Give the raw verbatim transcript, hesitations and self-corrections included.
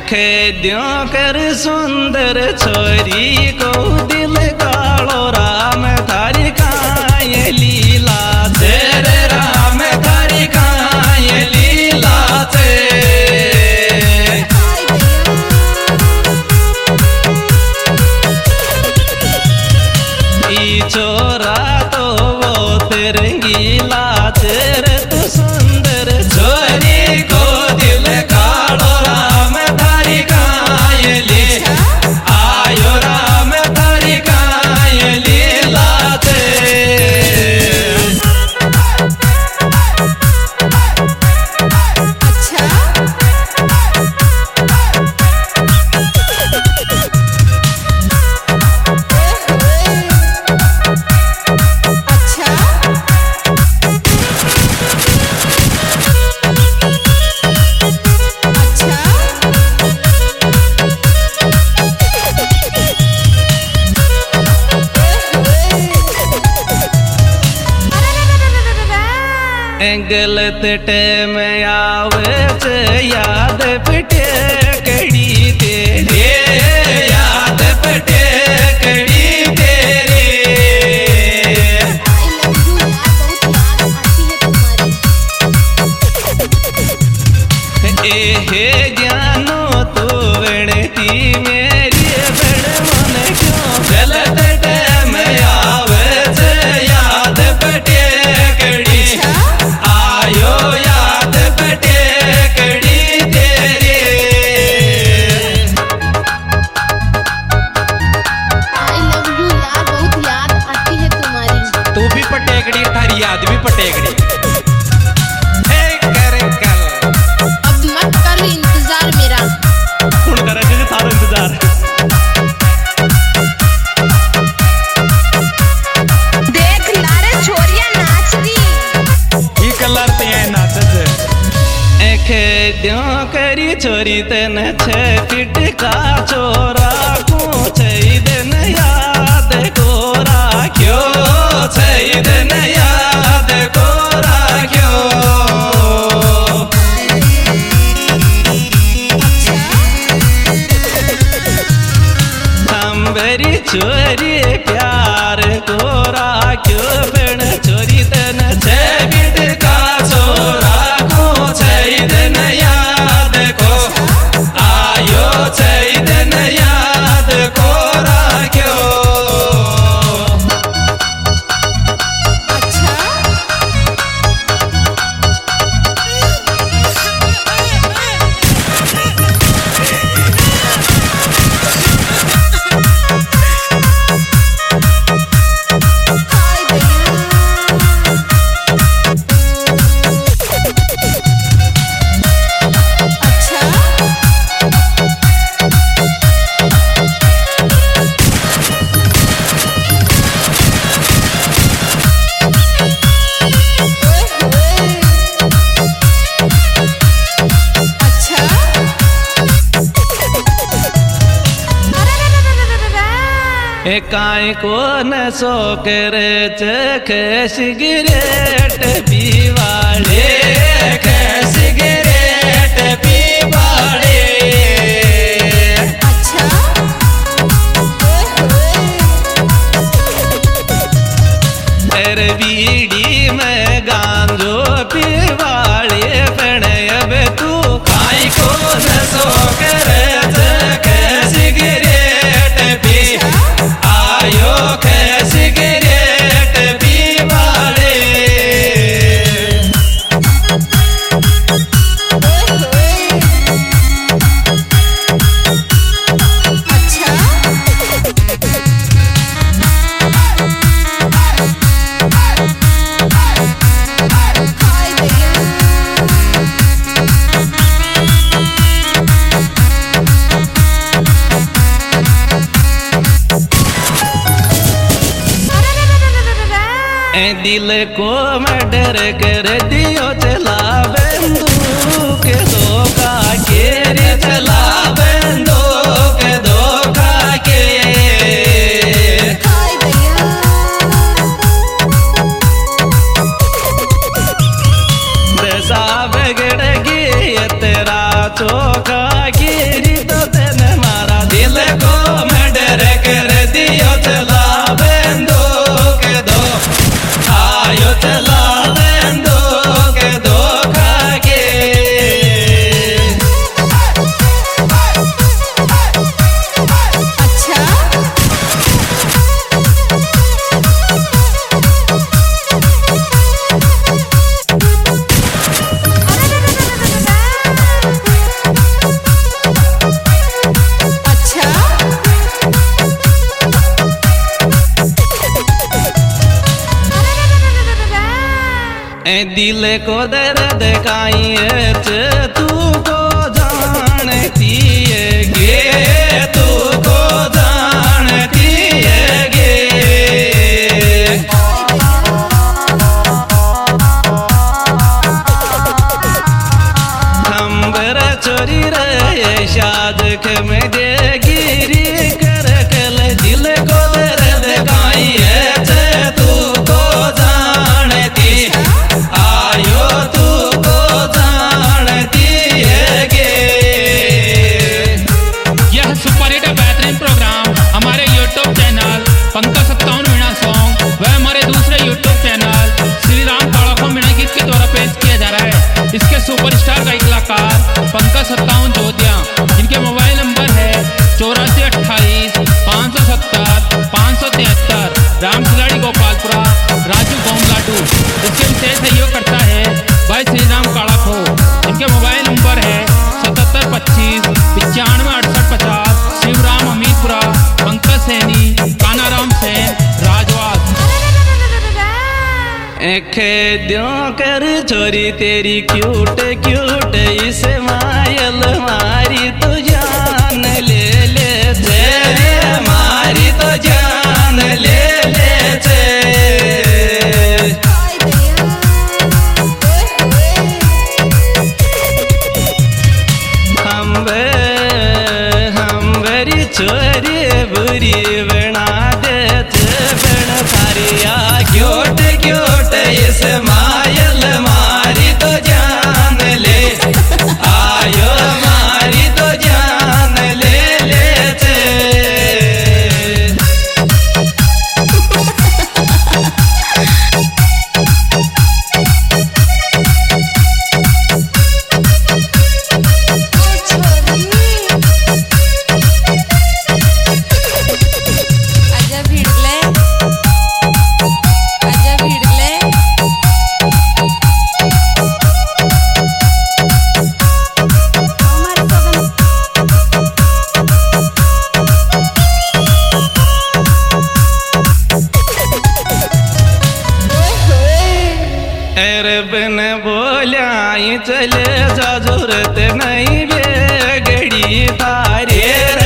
खेद्यों कर सुंदर छोरी को दिल कालो राम थारी काये लीला तेरे राम थारी काये लीला ते ई छोरा तो वो तिरंगीला तेरे तो सुंदर छोरी को दिल कालो राम थारी काये लीला आयो राम थारी काये लीला ते गलत टेम आवे याद पटे कड़ी तेरे याद पटे कड़ी तेरे ए जानो तू बड़ती मेरी बड़ मन क्यों गलत टेम आवे याद पटे कड़ी आयो याद पटे कड़ी तेरे आई लव यू यार बहुत याद आती है तुम्हारी तू भी पटेकड़ी थारी याद भी पटेकड़ी हे कर कल अब मत कर इंतजार मेरा कौन करे जे थारा इंतजार देख लारे छोरिया नाच रही ई कलर ते नाच जे खेद्यों करी छोरी तन छे पिट का छोरा को छई दिन याद कोरा क्यों छई दिन याद कोरा क्यों हम बरी छोरी प्यार कोरा क्यों बन छोरी तन छे पिट का छोरा को छई दिन याद को आयो छई दिन याद कोरा क्यों काई को न सो करे चखे सिगरेट पीवाड़े खे सिगरेट पीवाड़े अच्छा तेरे बीड़ी में गांजो पीवाड़े अब तू काई को न सो करे चखे सिगरेट पी आयो खे सिगरेट पीवाड़े दिल को मैं डर कर दियो चला बंदूक धोखा के रे चला बंदूक धोखा के दशा बिगड़ गई तेरा चोखा गिरी ए दिल को दर्द काई तू को जानती है गे तू को जानती है गे खंबर चोरी रे शाद के में दे गिरी कर कल दिल को दर्द काई है तू को जानती आयो तू को जानती है गे। यह सुपरहिट बेहतरीन प्रोग्राम हमारे यूट्यूब चैनल पंकज सत्तावन मीणा सॉन्ग व हमारे दूसरे यूट्यूब चैनल श्री राम काला को मीणा गीत के द्वारा पेश किया जा रहा है। इसके सुपरस्टार गायक कलाकार पंकज सत्तावन जोतिया, जिनके मोबाइल नंबर है चौरासी अट्ठाईस पाँच सौ सत्तर पाँच सौ तिहत्तर, राम खिलाड़ी गोपालपुरा, राजू गोमलाडू। इसके विशेष सहयोग करता है भाई श्री राम काला खो, जिनके मोबाइल नंबर है सतहत्तर पच्चीस पचानवे अड़सठ पचास, शिवराम अमीरपुरा, पंकज सैनी, कानाराम सेन, राजवास। खेद्यों कर छोरी तेरी क्यूट क्यूट इस मायल मारी तो जान ले ले तेरे मारी तो जान ले ले ते हम हमरी छोरी बुरी बना देते बन थारिया क्यूट क्यूट इस मायल मारी तो जान ले आयो मारी तो जान ले लेते बिन बोलिया चले जा जरूरत नहीं बेगड़ी तारे